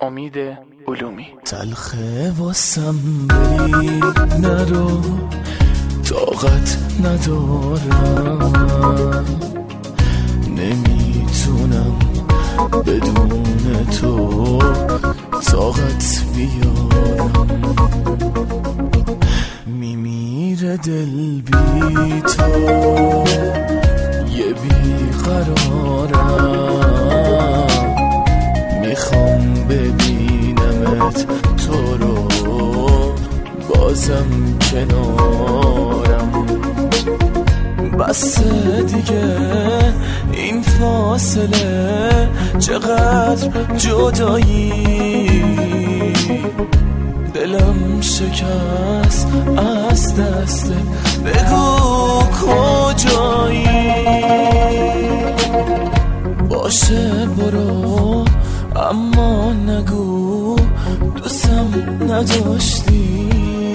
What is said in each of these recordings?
امید علومی. تلخه واسم بری نرو، طاقت ندارم، نمیتونم بدون تو طاقت بیارم. میمیره دل بی تو، یه بیقرارم، میخوام ببینمت تو رو بازم کنارم. بس دیگه این فاصله، چقدر جدایی، دلم شکست از دست، بگو کجایی. باشه برو اما نگو دوستم نداشتی،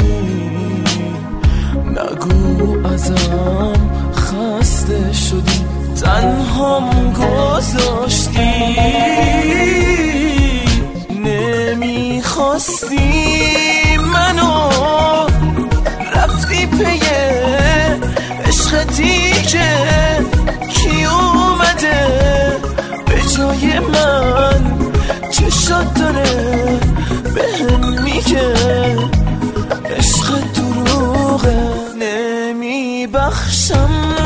نگو ازم خسته شدی، تنهام گذاشتی. نمیخواستی منو، رفتی پی عشق دیگه، کی اومده به جای من، چشات داره بهم میگه عشق دروغه. نمیبخشم